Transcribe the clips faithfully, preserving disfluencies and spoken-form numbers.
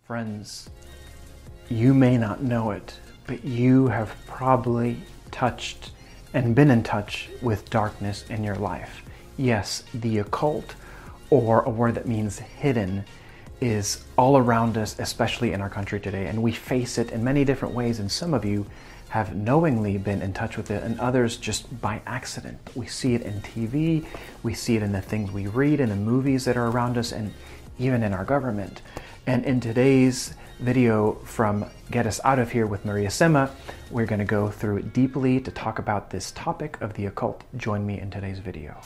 Friends, you may not know it, but you have probably touched and been in touch with darkness in your life. Yes, the occult, or a word that means hidden, is all around us, especially in our country today, and we face it in many different ways, and some of you have knowingly been in touch with it, and others just by accident. We see it in T V, we see it in the things we read, in the movies that are around us, and even in our government. And in today's video from Get Us Out of Here with Maria Sema, we're going to go through it deeply to talk about this topic of the occult. Join me in today's video.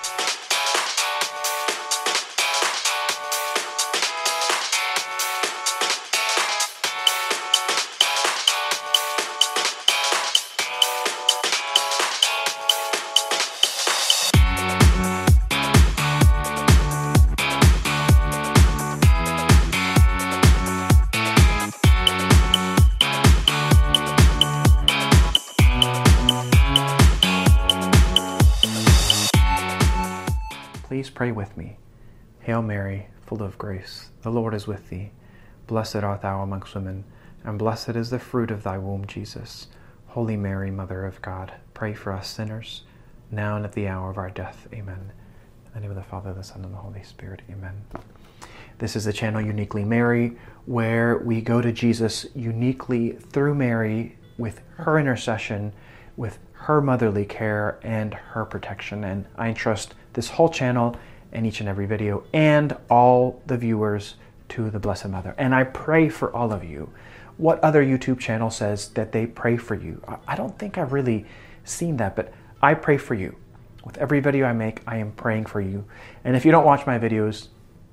Please pray with me. Hail Mary, full of grace, the Lord is with thee. Blessed art thou amongst women, and blessed is the fruit of thy womb, Jesus. Holy Mary, Mother of God, pray for us sinners, now and at the hour of our death. Amen. In the name of the Father, the Son, and the Holy Spirit. Amen. This is the channel Uniquely Mary, where we go to Jesus uniquely through Mary with her intercession, with her motherly care and her protection. And I entrust this whole channel and each and every video and all the viewers to the Blessed Mother. And I pray for all of you. What other YouTube channel says that they pray for you? I don't think I've really seen that, but I pray for you. With every video I make, I am praying for you. And if you don't watch my videos,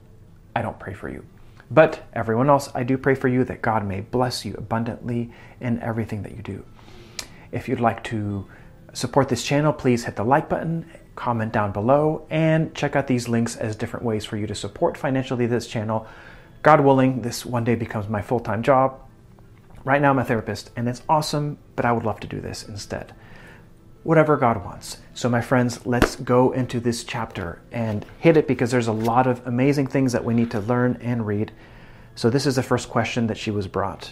I don't pray for you. But everyone else, I do pray for you that God may bless you abundantly in everything that you do. If you'd like to support this channel, please hit the like button, comment down below, and check out these links as different ways for you to support financially this channel. God willing, this one day becomes my full-time job. Right now I'm a therapist, and it's awesome, but I would love to do this instead. Whatever God wants. So my friends, let's go into this chapter and hit it, because there's a lot of amazing things that we need to learn and read. So this is the first question that she was brought.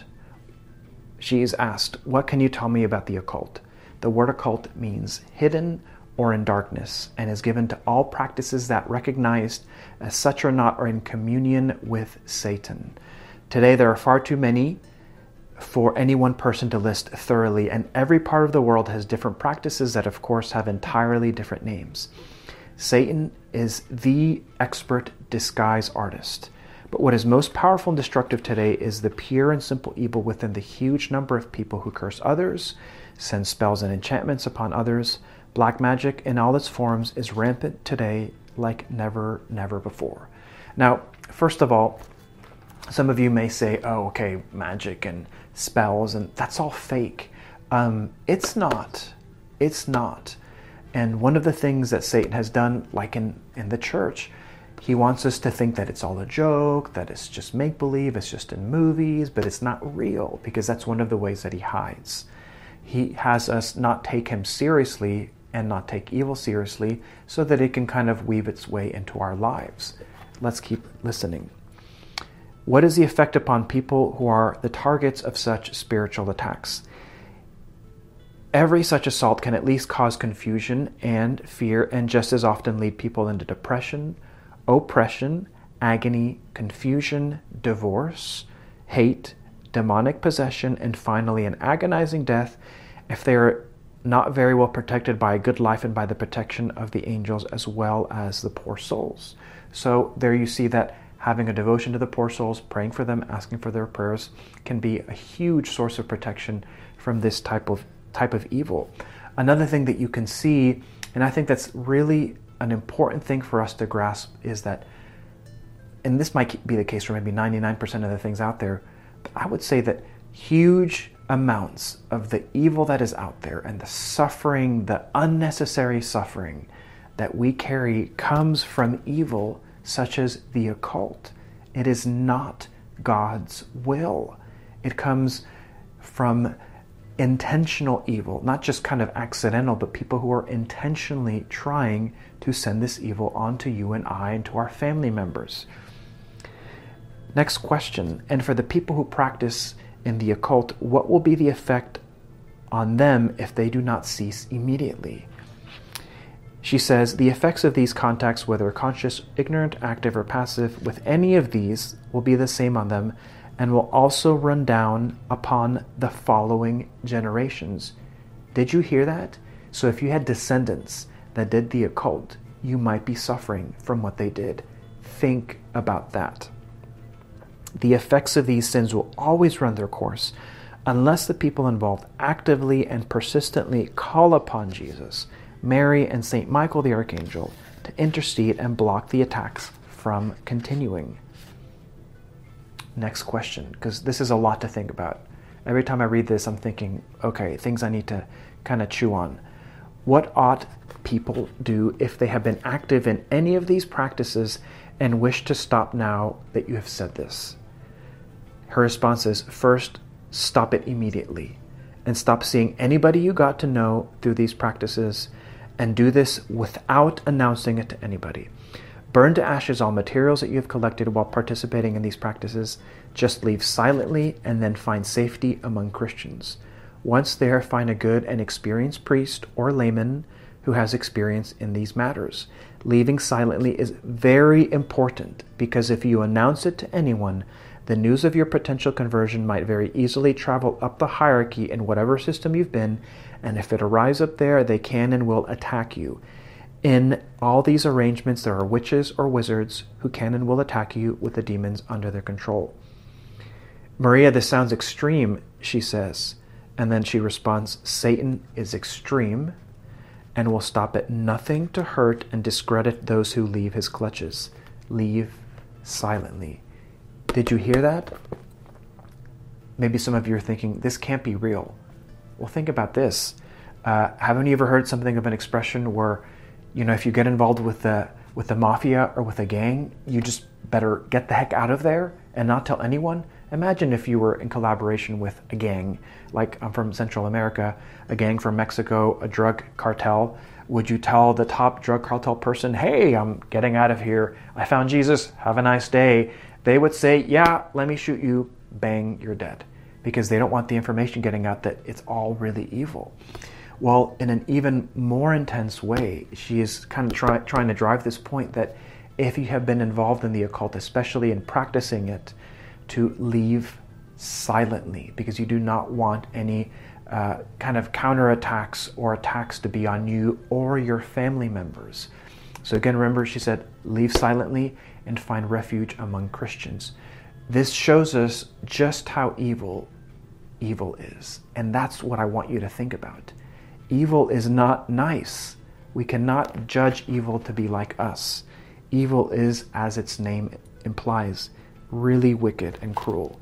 She is asked, what can you tell me about the occult? The word occult means hidden or in darkness, and is given to all practices that recognized as such or not are in communion with Satan. Today there are far too many for any one person to list thoroughly, and every part of the world has different practices that of course have entirely different names. Satan is the expert disguise artist. But what is most powerful and destructive today is the pure and simple evil within the huge number of people who curse others, send spells and enchantments upon others. Black magic in all its forms is rampant today like never, never before. Now, first of all, some of you may say, oh, okay, magic and spells, and that's all fake. Um, it's not. It's not. And one of the things that Satan has done, like in, in the church, he wants us to think that it's all a joke, that it's just make-believe, it's just in movies, but it's not real, because that's one of the ways that he hides. He has us not take him seriously and not take evil seriously, so that it can kind of weave its way into our lives. Let's keep listening. What is the effect upon people who are the targets of such spiritual attacks? Every such assault can at least cause confusion and fear, and just as often lead people into depression, oppression, agony, confusion, divorce, hate, demonic possession, and finally an agonizing death if they are not very well protected by a good life and by the protection of the angels as well as the poor souls. So there you see that having a devotion to the poor souls, praying for them, asking for their prayers, can be a huge source of protection from this type of type of evil. Another thing that you can see, and I think that's really an important thing for us to grasp, is that, and this might be the case for maybe ninety-nine percent of the things out there, but I would say that huge amounts of the evil that is out there and the suffering, the unnecessary suffering that we carry comes from evil such as the occult. It is not God's will. It comes from intentional evil, not just kind of accidental, but people who are intentionally trying to send this evil onto you and I and to our family members. Next question, and for the people who practice in the occult, what will be the effect on them if they do not cease immediately? She says, the effects of these contacts, whether conscious, ignorant, active, or passive, with any of these will be the same on them and will also run down upon the following generations. Did you hear that? So if you had descendants that did the occult, you might be suffering from what they did. Think about that. The effects of these sins will always run their course unless the people involved actively and persistently call upon Jesus, Mary, and Saint Michael the Archangel to intercede and block the attacks from continuing. Next question, because this is a lot to think about. Every time I read this, I'm thinking, okay, things I need to kind of chew on. What ought people do if they have been active in any of these practices and wish to stop now that you have said this? Her response is, first, stop it immediately and stop seeing anybody you got to know through these practices, and do this without announcing it to anybody. Burn to ashes all materials that you have collected while participating in these practices. Just leave silently and then find safety among Christians. Once there, find a good and experienced priest or layman who has experience in these matters. Leaving silently is very important because if you announce it to anyone, the news of your potential conversion might very easily travel up the hierarchy in whatever system you've been, and if it arrives up there, they can and will attack you. In all these arrangements, there are witches or wizards who can and will attack you with the demons under their control. Maria, this sounds extreme, she says, and then she responds, Satan is extreme and will stop at nothing to hurt and discredit those who leave his clutches. Leave silently. Did you hear that? Maybe some of you are thinking, this can't be real. Well, think about this. Uh, haven't you ever heard something of an expression where, you know, if you get involved with the with the mafia or with a gang, you just better get the heck out of there and not tell anyone? Imagine if you were in collaboration with a gang, like I'm from Central America, a gang from Mexico, a drug cartel. Would you tell the top drug cartel person, hey, I'm getting out of here. I found Jesus. Have a nice day. They would say, yeah, let me shoot you. Bang, you're dead. Because they don't want the information getting out that it's all really evil. Well, in an even more intense way, she is kind of try, trying to drive this point that if you have been involved in the occult, especially in practicing it, to leave silently, because you do not want any uh, kind of counterattacks or attacks to be on you or your family members. So again, remember, she said, leave silently and find refuge among Christians. This shows us just how evil evil is. And that's what I want you to think about. Evil is not nice. We cannot judge evil to be like us. Evil is, as its name implies, really wicked and cruel.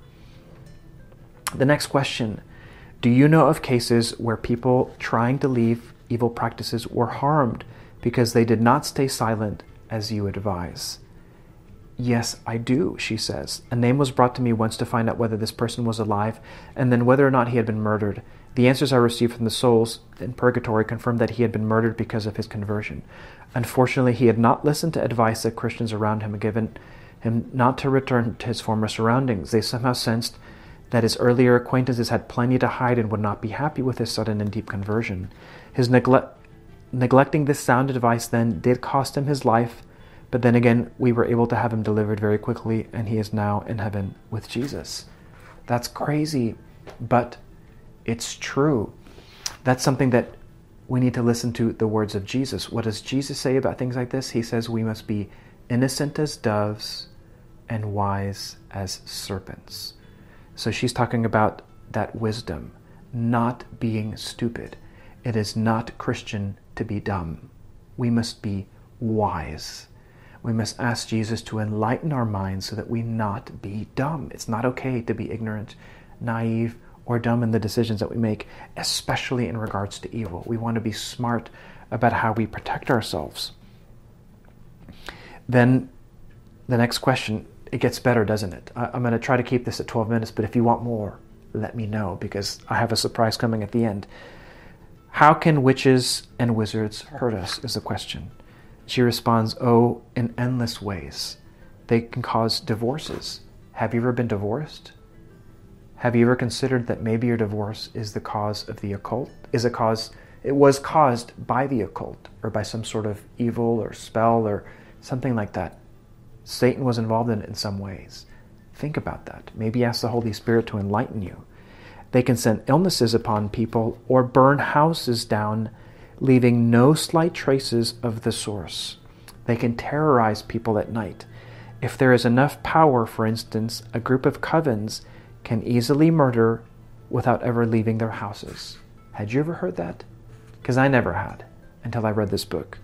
The next question, do you know of cases where people trying to leave evil practices were harmed because they did not stay silent as you advise? Yes, I do, she says. A name was brought to me once to find out whether this person was alive and then whether or not he had been murdered. The answers I received from the souls in purgatory confirmed that he had been murdered because of his conversion. Unfortunately, he had not listened to advice that Christians around him had given him not to return to his former surroundings. They somehow sensed that his earlier acquaintances had plenty to hide and would not be happy with his sudden and deep conversion. His neglect, neglecting this sound advice then did cost him his life, but then again, we were able to have him delivered very quickly, and he is now in heaven with Jesus. That's crazy, but it's true. That's something that we need to listen to the words of Jesus. What does Jesus say about things like this? He says we must be innocent as doves and wise as serpents. So she's talking about that wisdom, not being stupid. It is not Christian to be dumb. We must be wise. We must ask Jesus to enlighten our minds so that we not be dumb. It's not okay to be ignorant, naive, or dumb in the decisions that we make, especially in regards to evil. We want to be smart about how we protect ourselves. Then the next question, it gets better, doesn't it? I'm going to try to keep this at twelve minutes, but if you want more, let me know, because I have a surprise coming at the end. How can witches and wizards hurt us, is the question. She responds, oh, in endless ways. They can cause divorces. Have you ever been divorced? Have you ever considered that maybe your divorce is the cause of the occult? Is a cause, it was caused by the occult or by some sort of evil or spell or something like that. Satan was involved in it in some ways. Think about that. Maybe ask the Holy Spirit to enlighten you. They can send illnesses upon people or burn houses down, leaving no slight traces of the source. They can terrorize people at night. If there is enough power, for instance, a group of covens can easily murder without ever leaving their houses. Had you ever heard that? Because I never had until I read this book.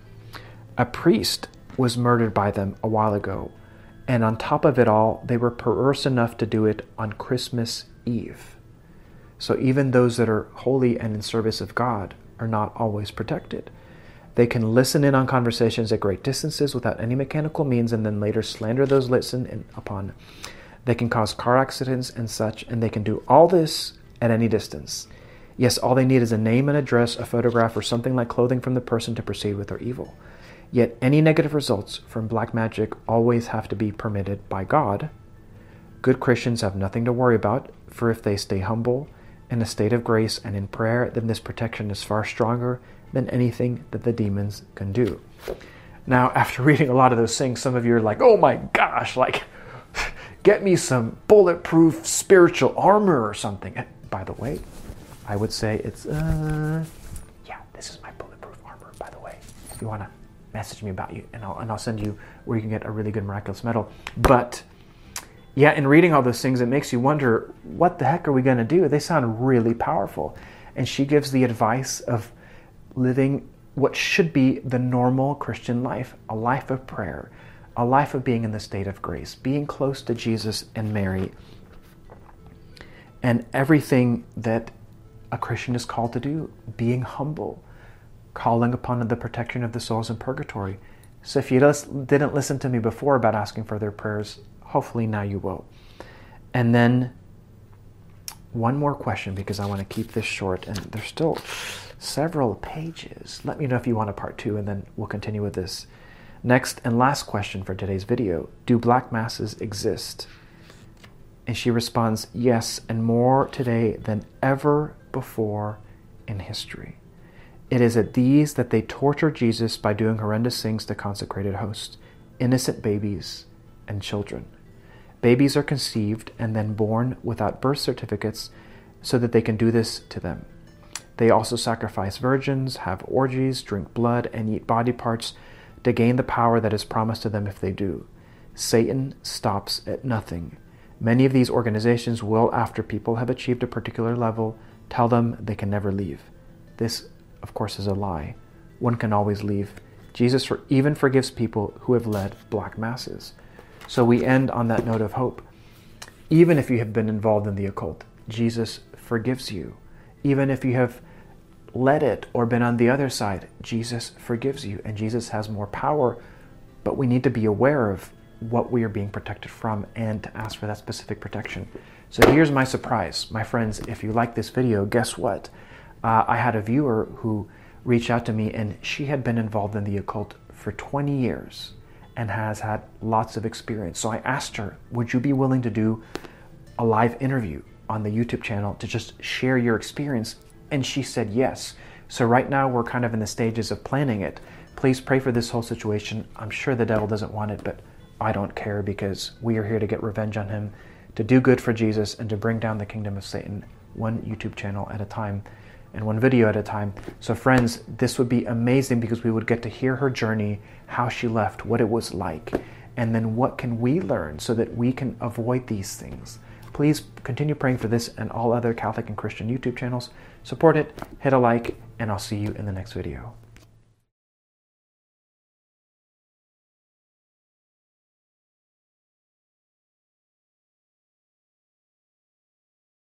A priest was murdered by them a while ago, and on top of it all, they were perverse enough to do it on Christmas Eve. So even those that are holy and in service of God are not always protected. They can listen in on conversations at great distances without any mechanical means and then later slander those listened in upon. They can cause car accidents and such, and they can do all this at any distance. Yes, all they need is a name and address, a photograph, or something like clothing from the person to proceed with their evil. Yet any negative results from black magic always have to be permitted by God. Good Christians have nothing to worry about, for if they stay humble, in a state of grace and in prayer, then this protection is far stronger than anything that the demons can do. Now, after reading a lot of those things, some of you are like, oh my gosh, like, get me some bulletproof spiritual armor or something. And by the way, I would say it's, uh, yeah, this is my bulletproof armor, by the way. If you want to message me about you, and I'll, and I'll send you where you can get a really good miraculous medal. But yeah, in reading all those things, it makes you wonder, what the heck are we going to do? They sound really powerful. And she gives the advice of living what should be the normal Christian life, a life of prayer, a life of being in the state of grace, being close to Jesus and Mary, and everything that a Christian is called to do, being humble, calling upon the protection of the souls in purgatory. So if you didn't listen to me before about asking for their prayers, hopefully now you will. And then one more question, because I want to keep this short, and there's still several pages. Let me know if you want a part two, and then we'll continue with this. Next and last question for today's video. Do black masses exist? And she responds, yes, and more today than ever before in history. It is at these that they torture Jesus by doing horrendous things to consecrated hosts, innocent babies and children. Babies are conceived and then born without birth certificates so that they can do this to them. They also sacrifice virgins, have orgies, drink blood, and eat body parts to gain the power that is promised to them if they do. Satan stops at nothing. Many of these organizations will, after people have achieved a particular level, tell them they can never leave. This, of course, is a lie. One can always leave. Jesus for, even forgives people who have led black masses. So we end on that note of hope. Even if you have been involved in the occult, Jesus forgives you. Even if you have led it or been on the other side, Jesus forgives you, and Jesus has more power, but we need to be aware of what we are being protected from and to ask for that specific protection. So here's my surprise. My friends, if you like this video, guess what? Uh, I had a viewer who reached out to me, and she had been involved in the occult for twenty years and has had lots of experience. So I asked her, would you be willing to do a live interview on the YouTube channel to just share your experience? And she said yes. So right now we're kind of in the stages of planning it. Please pray for this whole situation. I'm sure the devil doesn't want it, but I don't care, because we are here to get revenge on him, to do good for Jesus, and to bring down the kingdom of Satan, one YouTube channel at a time and one video at a time. So friends, this would be amazing, because we would get to hear her journey, how she left, what it was like, and then what can we learn so that we can avoid these things. Please continue praying for this and all other Catholic and Christian YouTube channels. Support it, hit a like, and I'll see you in the next video.